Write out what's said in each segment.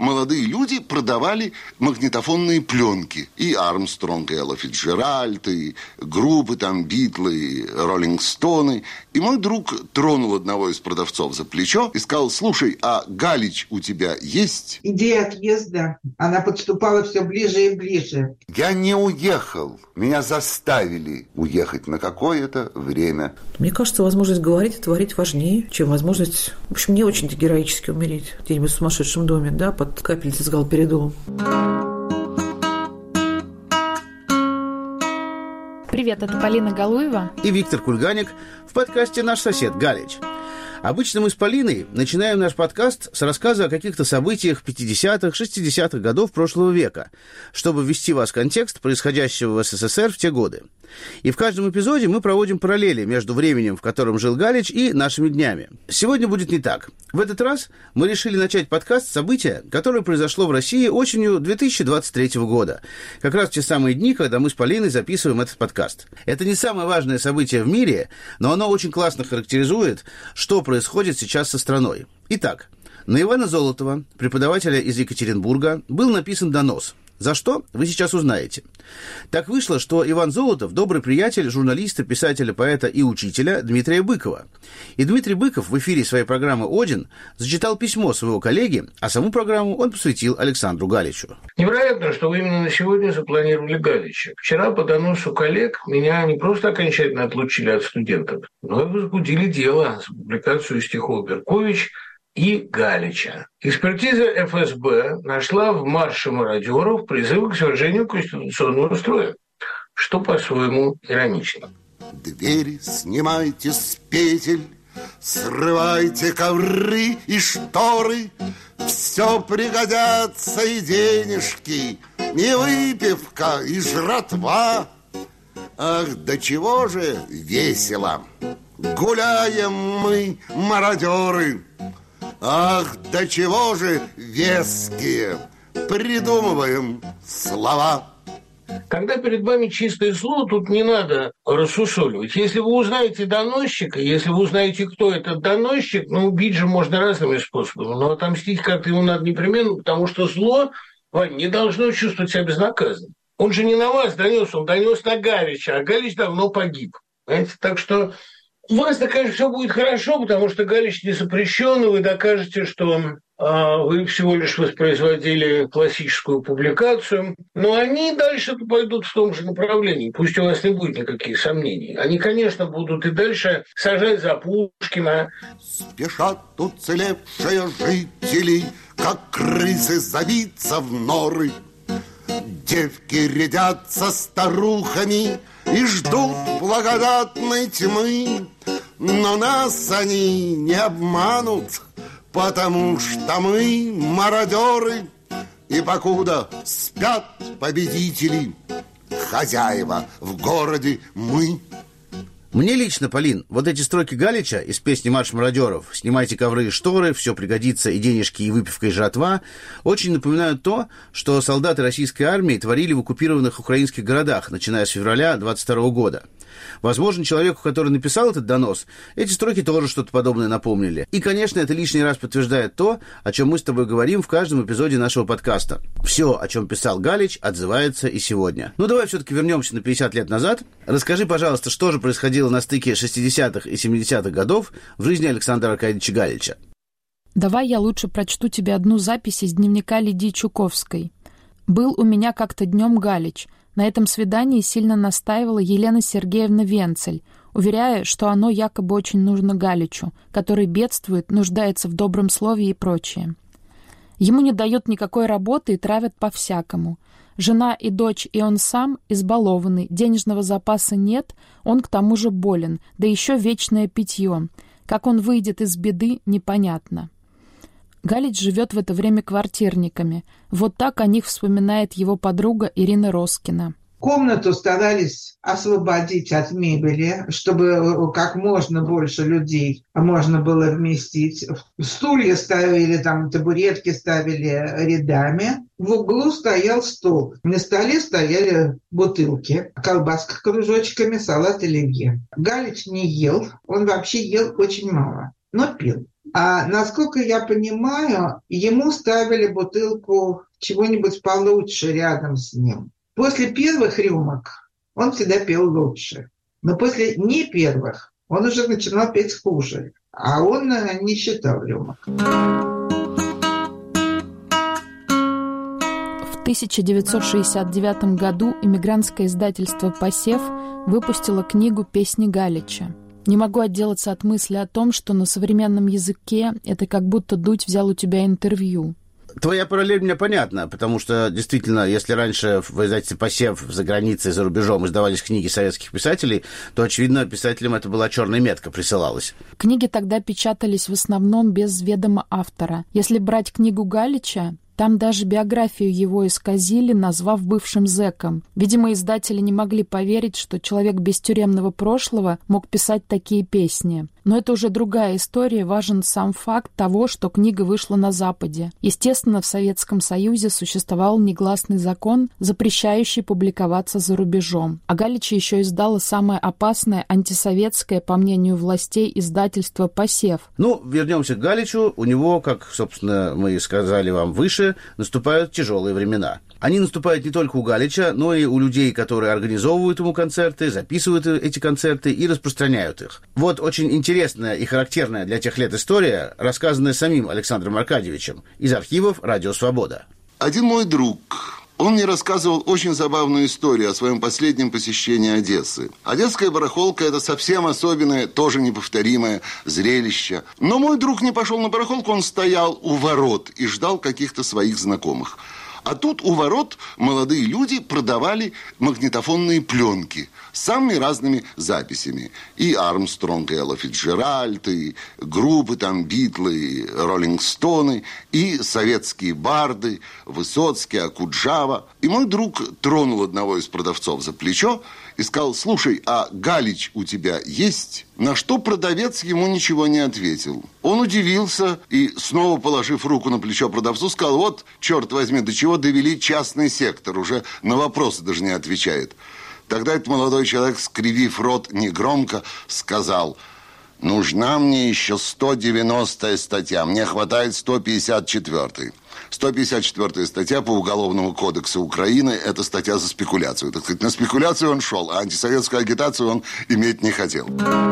молодые люди продавали магнитофонные пленки. И Армстронг, и Элла Фицджеральд, и группы там Битлы, и Роллинг Стоны. И мой друг тронул одного из продавцов за плечо и сказал: слушай, а Галич у тебя есть? Идея отъезда, она подступала все ближе и ближе. Я не уехал. Меня заставили уехать на какое-то время. Мне кажется, возможность говорить и творить важнее, чем возможность, в общем, не очень-то героически умереть где-нибудь в сумасшедшем доме, да, под капельницей с галперидолом. Привет, это Полина Галуева и Виктор Кульганик в подкасте «Наш сосед Галич». Обычно мы с Полиной начинаем наш подкаст с рассказа о каких-то событиях 50-х, 60-х годов прошлого века, чтобы ввести вас в контекст происходящего в СССР в те годы. И в каждом эпизоде мы проводим параллели между временем, в котором жил Галич, и нашими днями. Сегодня будет не так. В этот раз мы решили начать подкаст с события, которое произошло в России осенью 2023 года. Как раз в те самые дни, когда мы с Полиной записываем этот подкаст. Это не самое важное событие в мире, но оно очень классно характеризует, что происходит сейчас со страной. Итак, на Ивана Золотова, преподавателя из Екатеринбурга, был написан донос. За что, вы сейчас узнаете. Так вышло, что Иван Золотов – добрый приятель журналиста, писателя, поэта и учителя Дмитрия Быкова. И Дмитрий Быков в эфире своей программы «Один» зачитал письмо своего коллеги, а саму программу он посвятил Александру Галичу. Невероятно, что вы именно на сегодня запланировали Галича. Вчера по доносу коллег меня не просто окончательно отлучили от студентов, но и возбудили дело за публикацию стихов Беркович и Галича. Экспертиза ФСБ нашла в марше мародеров призывы к свержению конституционного строя, что по-своему иронично. Двери снимайте с петель, срывайте ковры и шторы, все пригодятся и денежки, и выпивка, и жратва. Ах, до чего же весело гуляем мы, мародеры. Ах, до чего же веские придумываем слова. Когда перед вами чистое слово, тут не надо рассусоливать. Если вы узнаете доносчика, если вы узнаете, кто этот доносчик, убить же можно разными способами, но отомстить как-то ему надо непременно, потому что зло, Вань, не должно чувствовать себя безнаказанным. Он же не на вас донес, он донес на Галича, а Галич давно погиб. Понимаете? Так что у вас-то, конечно, все будет хорошо, потому что Галич не запрещен, и вы докажете, что вы всего лишь воспроизводили классическую публикацию. Но они дальше пойдут в том же направлении. Пусть у вас не будет никаких сомнений. Они, конечно, будут и дальше сажать за Пушкина. Спешат уцелевшие жители, как крысы, забиться в норы. Девки рядятся старухами и ждут благодатной тьмы. Но нас они не обманут, потому что мы мародеры. И покуда спят победители, хозяева в городе мы. Мне лично, Полин, вот эти строки Галича из песни «Марш мародеров» «Снимайте ковры и шторы, все пригодится, и денежки, и выпивка, и жратва» очень напоминают то, что солдаты российской армии творили в оккупированных украинских городах, начиная с февраля 22 года. Возможно, человеку, который написал этот донос, эти строки тоже что-то подобное напомнили. И, конечно, это лишний раз подтверждает то, о чем мы с тобой говорим в каждом эпизоде нашего подкаста. Все, о чем писал Галич, отзывается и сегодня. Давай все-таки вернемся на 50 лет назад. Расскажи, пожалуйста, что же происходило на стыке 60-х и 70-х годов в жизни Александра Аркадьевича Галича. Давай я лучше прочту тебе одну запись из дневника Лидии Чуковской. «Был у меня как-то днем Галич. На этом свидании сильно настаивала Елена Сергеевна Венцель, уверяя, что оно якобы очень нужно Галичу, который бедствует, нуждается в добром слове и прочее. Ему не дают никакой работы и травят по-всякому. Жена и дочь, и он сам избалованы, денежного запаса нет, он к тому же болен, да еще вечное питье. Как он выйдет из беды, непонятно». Галич живет в это время квартирниками. Вот так о них вспоминает его подруга Ирина Роскина. Комнату старались освободить от мебели, чтобы как можно больше людей можно было вместить. Стулья ставили, табуретки ставили рядами. В углу стоял стол. На столе стояли бутылки, колбаска кружочками, салат оливье. Галич не ел, он вообще ел очень мало, но пил. А насколько я понимаю, ему ставили бутылку чего-нибудь получше рядом с ним. После первых рюмок он всегда пел лучше. Но после не первых он уже начинал петь хуже. А он не считал рюмок. В 1969 году иммигрантское издательство «Посев» выпустило книгу «Песни Галича». Не могу отделаться от мысли о том, что на современном языке это как будто Дудь взял у тебя интервью. Твоя параллель мне понятна, потому что, действительно, если раньше в издательстве «Посев» за границей, за рубежом издавались книги советских писателей, то, очевидно, писателям это была черная метка, присылалась. Книги тогда печатались в основном без ведома автора. Если брать книгу Галича, там даже биографию его исказили, назвав бывшим зэком. Видимо, издатели не могли поверить, что человек без тюремного прошлого мог писать такие песни. Но это уже другая история, важен сам факт того, что книга вышла на Западе. Естественно, в Советском Союзе существовал негласный закон, запрещающий публиковаться за рубежом. А Галича еще издала самое опасное антисоветское, по мнению властей, издательство «Посев». Ну, вернемся к Галичу. У него, как, собственно, мы сказали вам выше, наступают тяжелые времена. Они наступают не только у Галича, но и у людей, которые организовывают ему концерты, записывают эти концерты и распространяют их. Вот очень интересная и характерная для тех лет история, рассказанная самим Александром Аркадьевичем из архивов «Радио Свобода». Один мой друг, он мне рассказывал очень забавную историю о своем последнем посещении Одессы. Одесская барахолка – это совсем особенное, тоже неповторимое зрелище. Но мой друг не пошел на барахолку, он стоял у ворот и ждал каких-то своих знакомых. А тут у ворот молодые люди продавали магнитофонные пленки с самыми разными записями. И Армстронг, и Элла Фицджеральд, и группы там Битлы, и Роллинг Стоны, и советские барды, Высоцкий, Акуджава. И мой друг тронул одного из продавцов за плечо и сказал: слушай, а Галич у тебя есть? На что продавец ему ничего не ответил. Он удивился и, снова положив руку на плечо продавцу, сказал: вот, черт возьми, до чего довели частный сектор, уже на вопросы даже не отвечает. Тогда этот молодой человек, скривив рот негромко, сказал: нужна мне еще 190-я статья, мне хватает 154-й. 154-я статья по Уголовному кодексу Украины – это статья за спекуляцию. Так сказать, на спекуляцию он шел, а антисоветскую агитацию он иметь не хотел.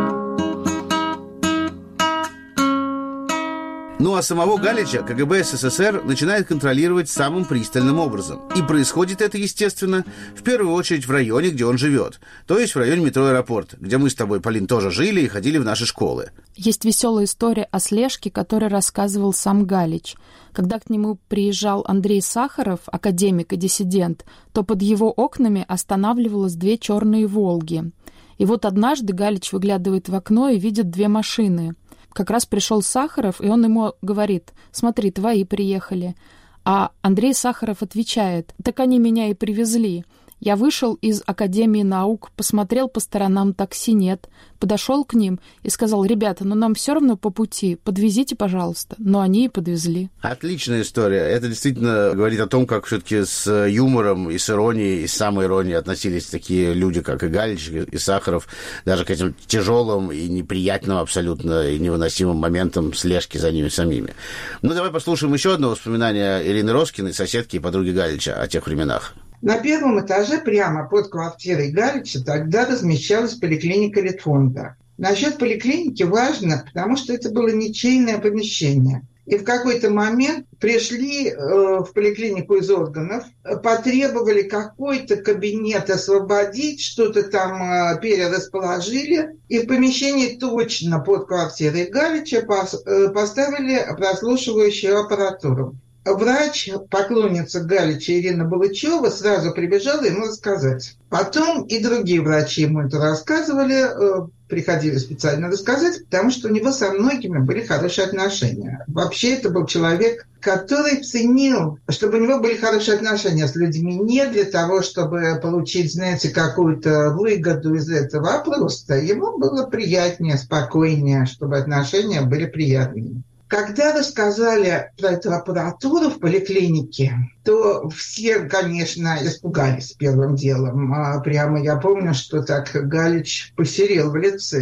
Ну а самого Галича КГБ СССР начинает контролировать самым пристальным образом. И происходит это, естественно, в первую очередь в районе, где он живет. То есть в районе метро «Аэропорт», где мы с тобой, Полин, тоже жили и ходили в наши школы. Есть веселая история о слежке, которую рассказывал сам Галич. Когда к нему приезжал Андрей Сахаров, академик и диссидент, то под его окнами останавливалось 2 черные «Волги». И вот однажды Галич выглядывает в окно и видит 2 машины. Как раз пришел Сахаров, и он ему говорит: смотри, твои приехали. А Андрей Сахаров отвечает: так они меня и привезли. Я вышел из Академии наук, посмотрел по сторонам, такси нет. Подошел к ним и сказал: ребята, ну нам все равно по пути, подвезите, пожалуйста. Но они и подвезли. Отличная история. Это действительно говорит о том, как все-таки с юмором и с иронией, и с самоиронией относились такие люди, как и Галич, и Сахаров, даже к этим тяжелым и неприятным абсолютно, и невыносимым моментам слежки за ними самими. Ну, давай послушаем еще одно воспоминание Ирины Роскиной, соседки и подруги Галича, о тех временах. На первом этаже, прямо под квартирой Галича, тогда размещалась поликлиника Литфонда. Насчет поликлиники важно, потому что это было ничейное помещение. И в какой-то момент пришли в поликлинику из органов, потребовали какой-то кабинет освободить, что-то там перерасположили. И в помещении точно под квартирой Галича поставили прослушивающую аппаратуру. Врач, поклонница Галича Ирина Балычева, сразу прибежала ему рассказать. Потом и другие врачи ему это рассказывали, приходили специально рассказать, потому что у него со многими были хорошие отношения. Вообще это был человек, который ценил, чтобы у него были хорошие отношения с людьми не для того, чтобы получить, знаете, какую-то выгоду из этого, а просто ему было приятнее, спокойнее, чтобы отношения были приятными. Когда рассказали про эту аппаратуру в поликлинике, то все, конечно, испугались первым делом. Прямо я помню, что так Галич посерел в лице.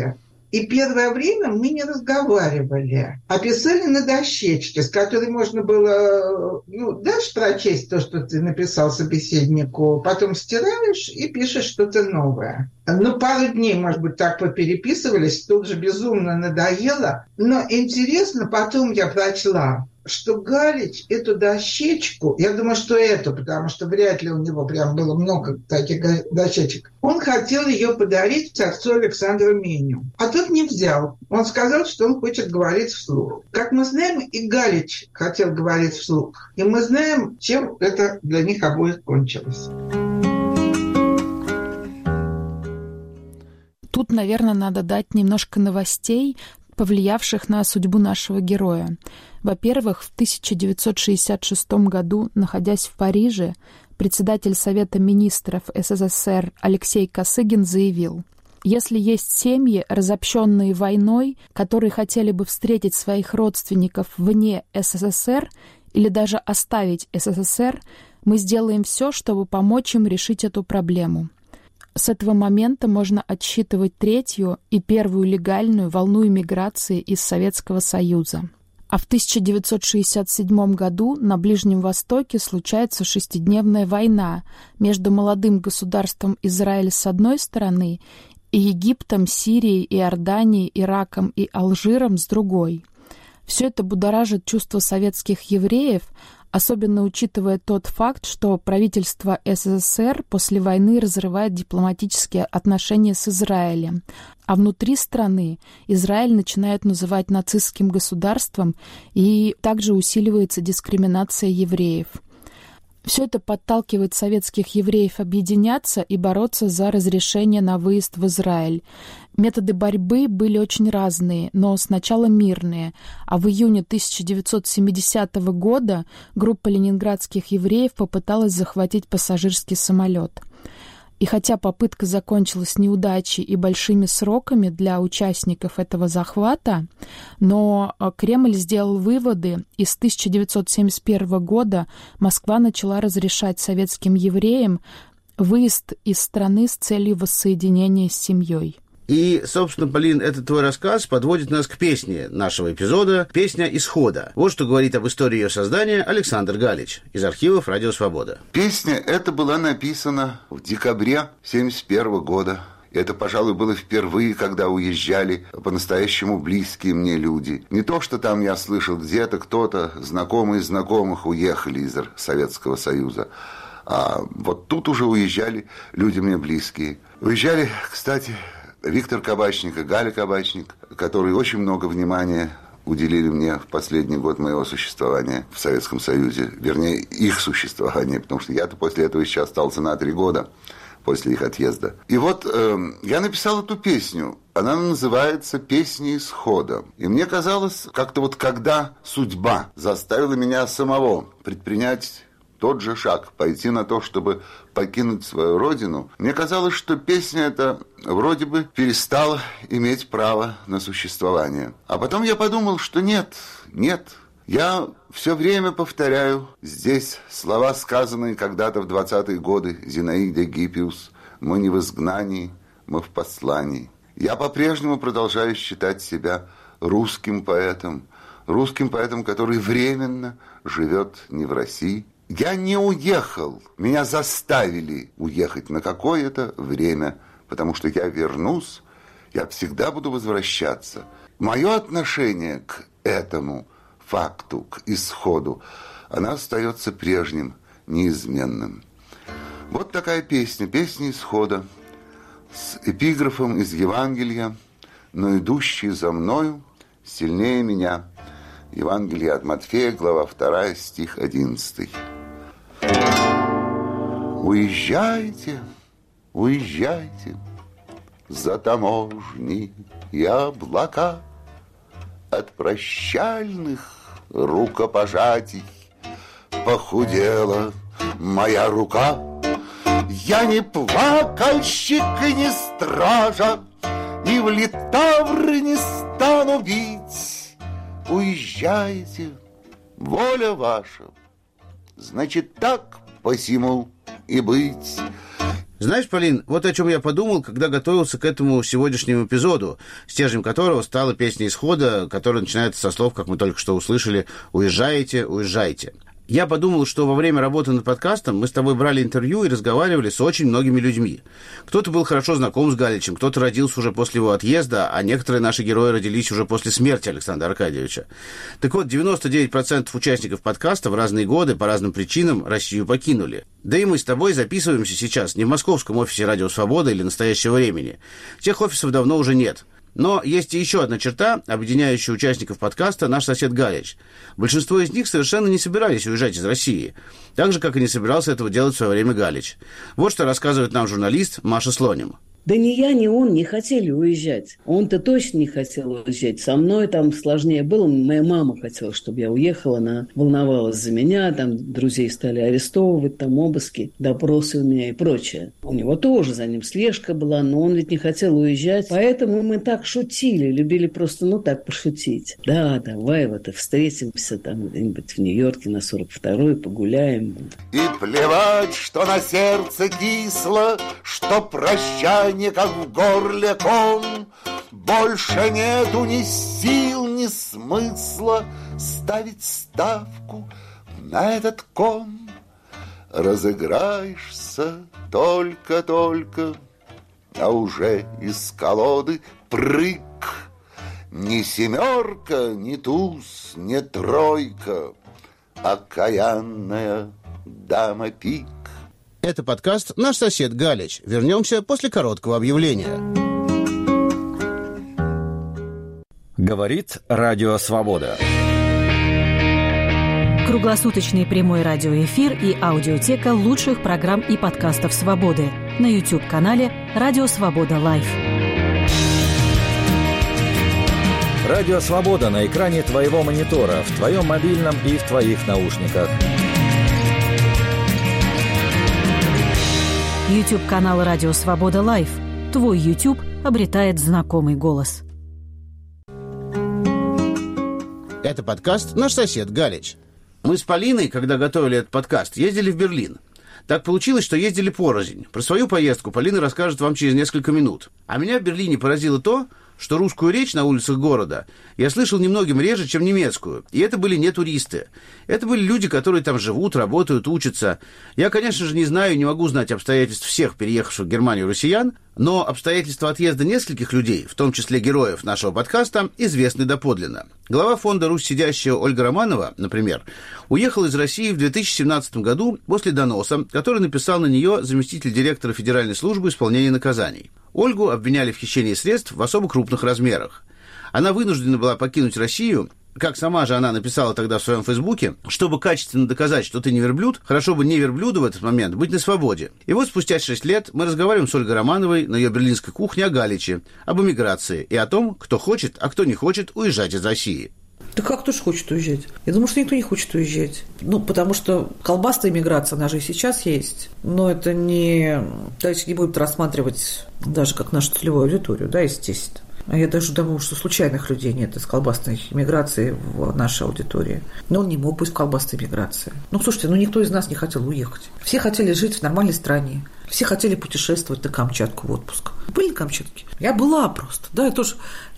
И первое время мы не разговаривали, а писали на дощечке, с которой можно было, дашь прочесть то, что ты написал собеседнику, потом стираешь и пишешь что-то новое. Пару дней, может быть, так попереписывались, тут же безумно надоело. Но интересно, потом я прочла, что Галич эту дощечку, я думаю, что эту, потому что вряд ли у него прям было много таких дощечек, он хотел ее подарить отцу Александру Меню. А тот не взял. Он сказал, что он хочет говорить вслух. Как мы знаем, и Галич хотел говорить вслух. И мы знаем, чем это для них обоих кончилось. Тут, наверное, надо дать немножко новостей, повлиявших на судьбу нашего героя. Во-первых, в 1966 году, находясь в Париже, председатель Совета министров СССР Алексей Косыгин заявил: «Если есть семьи, разобщенные войной, которые хотели бы встретить своих родственников вне СССР или даже оставить СССР, мы сделаем все, чтобы помочь им решить эту проблему». С этого момента можно отсчитывать третью и первую легальную волну эмиграции из Советского Союза. А в 1967 году на Ближнем Востоке случается шестидневная война между молодым государством Израиль с одной стороны и Египтом, Сирией, Иорданией, Ираком и Алжиром с другой. Все это будоражит чувства советских евреев, особенно учитывая тот факт, что правительство СССР после войны разрывает дипломатические отношения с Израилем, а внутри страны Израиль начинают называть нацистским государством, и также усиливается дискриминация евреев. Все это подталкивает советских евреев объединяться и бороться за разрешение на выезд в Израиль. Методы борьбы были очень разные, но сначала мирные, а в июне 1970 года группа ленинградских евреев попыталась захватить пассажирский самолет. И хотя попытка закончилась неудачей и большими сроками для участников этого захвата, но Кремль сделал выводы, и с 1971 года Москва начала разрешать советским евреям выезд из страны с целью воссоединения с семьей. И, собственно, Полин, этот твой рассказ подводит нас к песне нашего эпизода, песня «Исхода». Вот что говорит об истории ее создания Александр Галич из архивов «Радио Свобода». Песня эта была написана в декабре 1971 года. Это, пожалуй, было впервые, когда уезжали по-настоящему близкие мне люди. Не то, что там я слышал где-то кто-то, знакомые знакомых уехали из Советского Союза. А вот тут уже уезжали люди мне близкие. Уезжали, кстати, Виктор Кабачник и Галя Кабачник, которые очень много внимания уделили мне в последний год моего существования в Советском Союзе. Вернее, их существования, потому что я-то после этого еще остался на 3 года после их отъезда. И вот я написал эту песню. Она называется «Песня исхода». И мне казалось, как-то вот когда судьба заставила меня самого предпринять тот же шаг, пойти на то, чтобы покинуть свою родину, мне казалось, что песня эта вроде бы перестала иметь право на существование. А потом я подумал, что нет. Я все время повторяю здесь слова, сказанные когда-то в 20-е годы Зинаиде Гиппиус: «Мы не в изгнании, мы в послании». Я по-прежнему продолжаю считать себя русским поэтом, который временно живет не в России. Я не уехал, меня заставили уехать на какое-то время, потому что я вернусь, я всегда буду возвращаться. Мое отношение к этому факту, к исходу, она остается прежним, неизменным. Вот такая песня исхода, с эпиграфом из Евангелия: «Но идущий за мною сильнее меня». Евангелие от Матфея, глава 2, стих 11. Уезжайте, уезжайте за таможни и облака, от прощальных рукопожатий похудела моя рука. Я не плакальщик и не стража, и в литавры не стану бить. Уезжайте, воля ваша, значит, так посему и быть. Знаешь, Полин, вот о чем я подумал, когда готовился к этому сегодняшнему эпизоду, стержнем которого стала песня исхода, которая начинается со слов, как мы только что услышали, «Уезжаете, уезжайте». Я подумал, что во время работы над подкастом мы с тобой брали интервью и разговаривали с очень многими людьми. Кто-то был хорошо знаком с Галичем, кто-то родился уже после его отъезда, а некоторые наши герои родились уже после смерти Александра Аркадьевича. Так вот, 99% участников подкаста в разные годы по разным причинам Россию покинули. Да и мы с тобой записываемся сейчас не в московском офисе «Радио Свобода» или «Настоящего времени». Тех офисов давно уже нет. Но есть и еще одна черта, объединяющая участников подкаста «Наш сосед Галич». Большинство из них совершенно не собирались уезжать из России, так же, как и не собирался этого делать в свое время Галич. Вот что рассказывает нам журналист Маша Слоним. Да ни я, ни он не хотели уезжать. Он-то точно не хотел уезжать. Со мной там сложнее было. Моя мама хотела, чтобы я уехала. Она волновалась за меня. Там друзей стали арестовывать, там обыски, допросы у меня и прочее. У него тоже за ним слежка была, но он ведь не хотел уезжать. Поэтому мы так шутили, любили просто, так пошутить. Да, давай вот и встретимся там где-нибудь в Нью-Йорке на 42-й, погуляем. И плевать, что на сердце кисло, что прощание как в горле ком. Больше нету ни сил, ни смысла ставить ставку на этот кон. Разыграешься только-только, а уже из колоды прыг. Ни семерка, ни туз, ни тройка, окаянная дама пик. Это подкаст «Наш сосед Галич». Вернемся после короткого объявления. Говорит Радио Свобода. Круглосуточный прямой радиоэфир и аудиотека лучших программ и подкастов «Свободы» на YouTube-канале «Радио Свобода Лайв». Радио Свобода на экране твоего монитора, в твоем мобильном и в твоих наушниках. YouTube-канал «Радио Свобода Лайв». Твой YouTube обретает знакомый голос. Это подкаст «Наш сосед Галич». Мы с Полиной, когда готовили этот подкаст, ездили в Берлин. Так получилось, что ездили порознь. Про свою поездку Полина расскажет вам через несколько минут. А меня в Берлине поразило то, что русскую речь на улицах города я слышал немногим реже, чем немецкую. И это были не туристы. Это были люди, которые там живут, работают, учатся. Я, конечно же, не знаю и не могу знать обстоятельств всех переехавших в Германию россиян, но обстоятельства отъезда нескольких людей, в том числе героев нашего подкаста, известны доподлинно. Глава фонда «Русь сидящая» Ольга Романова, например, уехала из России в 2017 году после доноса, который написал на нее заместитель директора Федеральной службы исполнения наказаний. Ольгу обвиняли в хищении средств в особо крупных размерах. Она вынуждена была покинуть Россию, как сама же она написала тогда в своем Фейсбуке, чтобы качественно доказать, что ты не верблюд, хорошо бы не верблюду в этот момент быть на свободе. И вот спустя 6 лет мы разговариваем с Ольгой Романовой на ее берлинской кухне о Галиче, об эмиграции и о том, кто хочет, а кто не хочет уезжать из России. Да как кто же хочет уезжать? Я думаю, что никто не хочет уезжать. Потому что колбасная миграция, она же и сейчас есть. Но это не... Давайте не будем рассматривать даже как нашу целевую аудиторию, да, естественно. А я даже думаю, что случайных людей нет из колбасной миграции в нашей аудитории. Но он не мог быть в колбасной миграции. Слушайте, никто из нас не хотел уехать. Все хотели жить в нормальной стране. Все хотели путешествовать на Камчатку в отпуск. Были на Камчатке? Я была просто. Да, я тоже.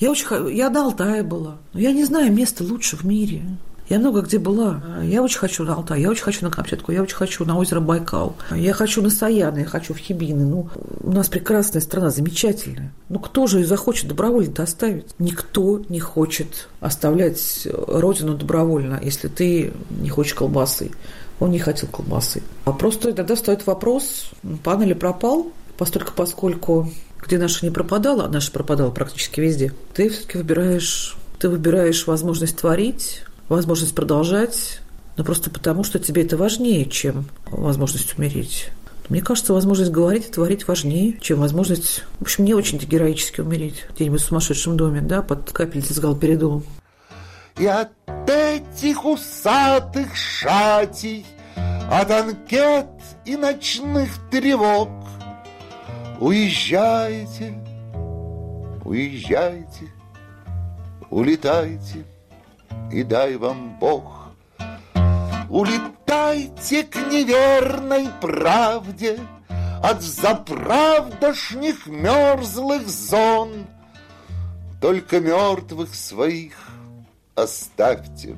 Я на Алтае была. Но я не знаю места лучше в мире. Я много где была. Я очень хочу на Алтай, я очень хочу на Камчатку, я очень хочу на озеро Байкал. Я хочу на Саяны, я хочу в Хибины. У нас прекрасная страна, замечательная. Кто же ее захочет добровольно-то оставить? Никто не хочет оставлять родину добровольно, если ты не хочешь колбасы. Он не хотел колбасы. А просто иногда встает вопрос, пан или пропал, поскольку где наша не пропадала, а наша пропадала практически везде, ты все-таки выбираешь возможность творить, возможность продолжать, но просто потому, что тебе это важнее, чем возможность умереть. Мне кажется, возможность говорить и творить важнее, чем возможность, в общем, не очень-то героически умереть где-нибудь в сумасшедшем доме, да, под капельницей с галперидолом. И от этих усатых шатей, от анкет и ночных тревог уезжайте, уезжайте, улетайте, и дай вам Бог. Улетайте к неверной правде, от заправдошних мерзлых зон. Только мертвых своих оставьте,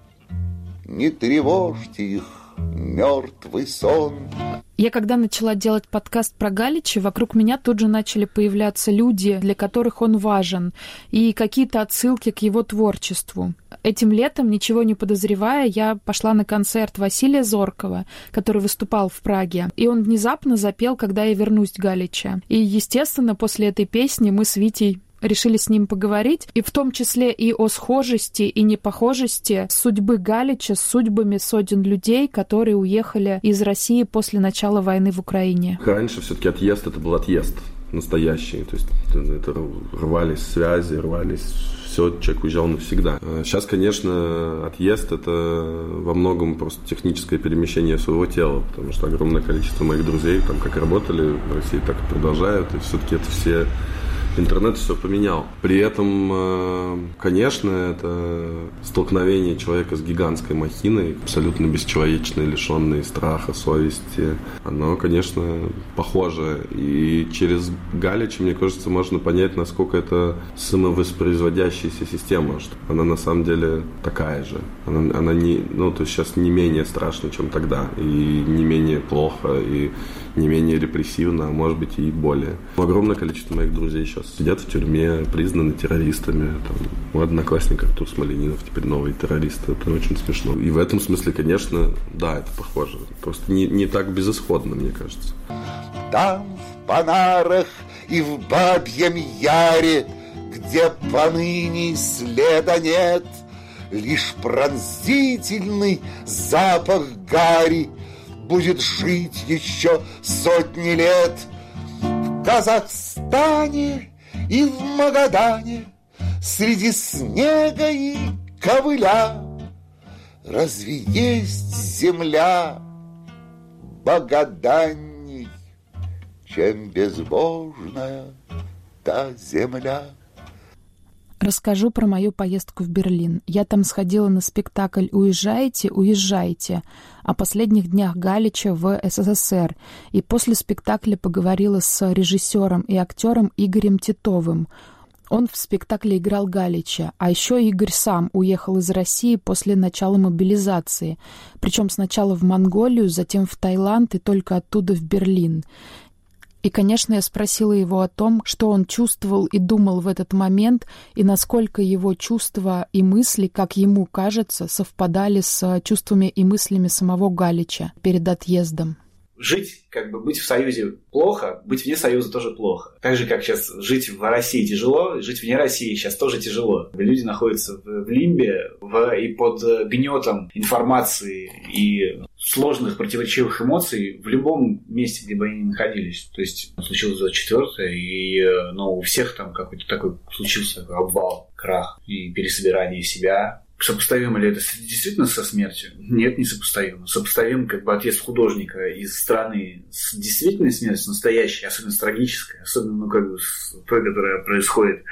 не тревожьте их мертвый сон. Я когда начала делать подкаст про Галича, вокруг меня тут же начали появляться люди, для которых он важен, и какие-то отсылки к его творчеству. Этим летом, ничего не подозревая, я пошла на концерт Василия Зоркова, который выступал в Праге, и он внезапно запел «Когда я вернусь» Галича. И, естественно, после этой песни мы с Витей решили с ним поговорить, и в том числе и о схожести и непохожести судьбы Галича с судьбами сотен людей, которые уехали из России после начала войны в Украине. Раньше все-таки отъезд — это был отъезд настоящий, то есть это рвались связи, рвались все, человек уезжал навсегда. Сейчас, конечно, отъезд — это во многом просто техническое перемещение своего тела, потому что огромное количество моих друзей там как работали в России, так и продолжают, и все-таки это все... Интернет все поменял. При этом, конечно, это столкновение человека с гигантской махиной, абсолютно бесчеловечной, лишенной страха, совести. Оно, конечно, похоже. И через Галича, мне кажется, можно понять, насколько это самовоспроизводящаяся система, что она на самом деле такая же. Она не, то есть сейчас не менее страшна, чем тогда, и не менее плохо, и не менее репрессивно, а может быть и более. Огромное количество моих друзей сейчас сидят в тюрьме, признаны террористами. Там, мой одноклассник Артур Смоленинов теперь новый террорист. Это очень смешно. И в этом смысле, конечно, да, это похоже. Просто не так безысходно, мне кажется. Там, в Панарах и в Бабьем Яре, где поныне следа нет, лишь пронзительный запах гари будет жить еще сотни лет. В Казахстане и в Магадане среди снега и ковыля разве есть земля богоданней, чем безбожная та земля? Расскажу про мою поездку в Берлин. Я там сходила на спектакль «Уезжайте, уезжайте» о последних днях Галича в СССР. И после спектакля поговорила с режиссером и актером Игорем Титовым. Он в спектакле играл Галича, а еще Игорь сам уехал из России после начала мобилизации. Причем сначала в Монголию, затем в Таиланд и только оттуда в Берлин. И, конечно, я спросила его о том, что он чувствовал и думал в этот момент, и насколько его чувства и мысли, как ему кажется, совпадали с чувствами и мыслями самого Галича перед отъездом. Жить, быть в Союзе плохо, быть вне Союза тоже плохо. Так же, как сейчас жить в России тяжело, жить вне России сейчас тоже тяжело. Люди находятся в лимбе и под гнетом информации и сложных противоречивых эмоций в любом месте, где бы они ни находились. То есть случилось 24-е, и у всех там какой-то такой случился обвал, крах и пересобирание себя. Сопоставимо ли это действительно со смертью? Нет, не сопоставимо. Сопоставим отъезд художника из страны с действительной смертью, настоящей, особенно с трагической, особенно с той, которая происходит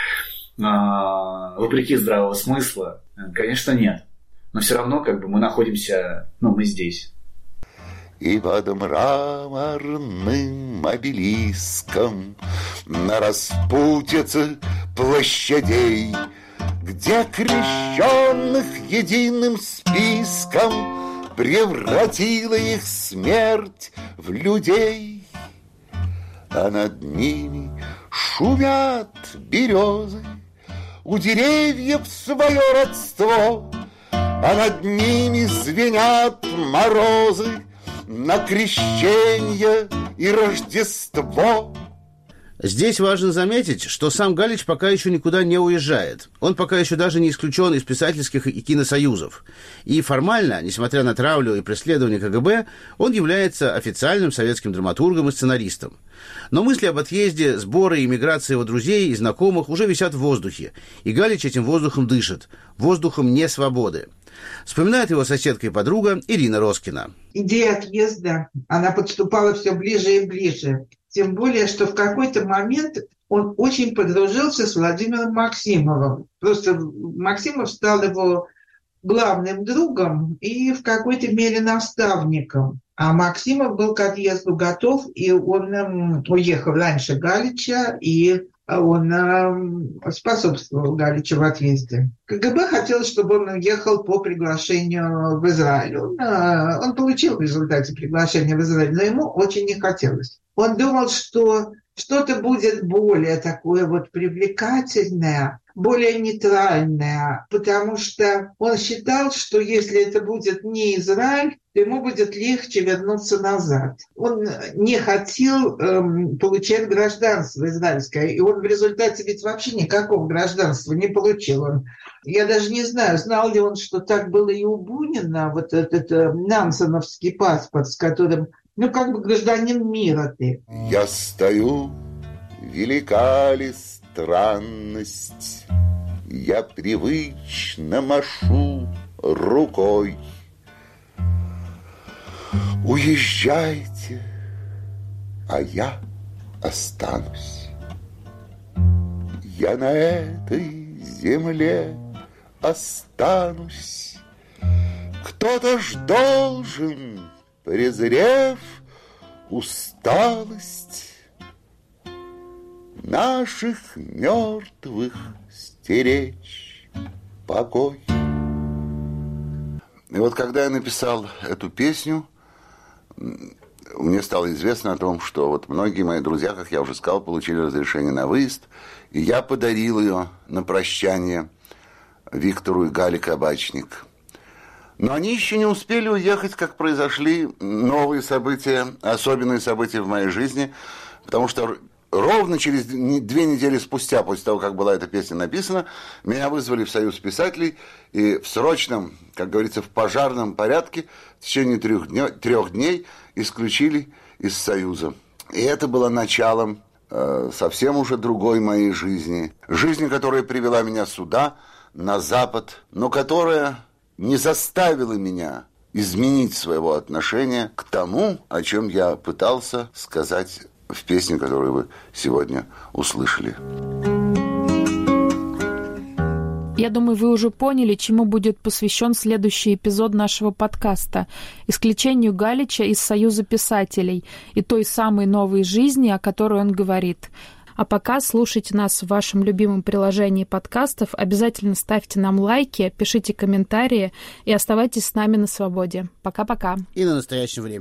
вопреки здравого смысла. Конечно, нет. Но все равно мы находимся, мы здесь. И под мраморным обелиском на распутице площадей, где крещенных единым списком превратила их смерть в людей, а над ними шумят березы, у деревьев свое родство, а над ними звенят морозы на крещение и Рождество. Здесь важно заметить, что сам Галич пока еще никуда не уезжает. Он пока еще даже не исключен из писательских и киносоюзов. И формально, несмотря на травлю и преследование КГБ, он является официальным советским драматургом и сценаристом. Но мысли об отъезде, сборы и миграции его друзей и знакомых уже висят в воздухе. И Галич этим воздухом дышит. Воздухом несвободы. Вспоминает его соседка и подруга Ирина Роскина. Идея отъезда, она подступала все ближе и ближе. Тем более, что в какой-то момент он очень подружился с Владимиром Максимовым. Просто Максимов стал его главным другом и в какой-то мере наставником. А Максимов был к отъезду готов, и он уехал раньше Галича, и он способствовал Галичу в отъезде. КГБ хотелось, чтобы он уехал по приглашению в Израиль. Он получил в результате приглашение в Израиль, но ему очень не хотелось. Он думал, что что-то будет более такое вот привлекательное, более нейтральное, потому что он считал, что если это будет не Израиль, то ему будет легче вернуться назад. Он не хотел получать гражданство израильское, и он в результате ведь вообще никакого гражданства не получил. Я даже не знаю, знал ли он, что так было и у Бунина, вот этот нансеновский паспорт, с которым, как бы гражданин мира ты. Я стою, велика ли странность, я привычно машу рукой. Уезжайте, а я останусь. Я на этой земле останусь. Кто-то ж должен, презрев усталость, наших мертвых стеречь покой. И вот когда я написал эту песню, мне стало известно о том, что вот многие мои друзья, как я уже сказал, получили разрешение на выезд, и я подарил ее на прощание Виктору и Гале Кабачник. Но они еще не успели уехать, как произошли новые события, особенные события в моей жизни, потому что ровно через 2 недели спустя, после того, как была эта песня написана, меня вызвали в Союз писателей и в срочном, как говорится, в пожарном порядке в течение 3 дней исключили из Союза. И это было началом совсем уже другой моей жизни. Жизни, которая привела меня сюда, на Запад, но которая не заставила меня изменить своего отношения к тому, о чем я пытался сказать в песне, которую вы сегодня услышали. Я думаю, вы уже поняли, чему будет посвящен следующий эпизод нашего подкаста. Исключению Галича из Союза писателей и той самой новой жизни, о которой он говорит. А пока слушайте нас в вашем любимом приложении подкастов. Обязательно ставьте нам лайки, пишите комментарии и оставайтесь с нами на свободе. Пока-пока. И на настоящее время.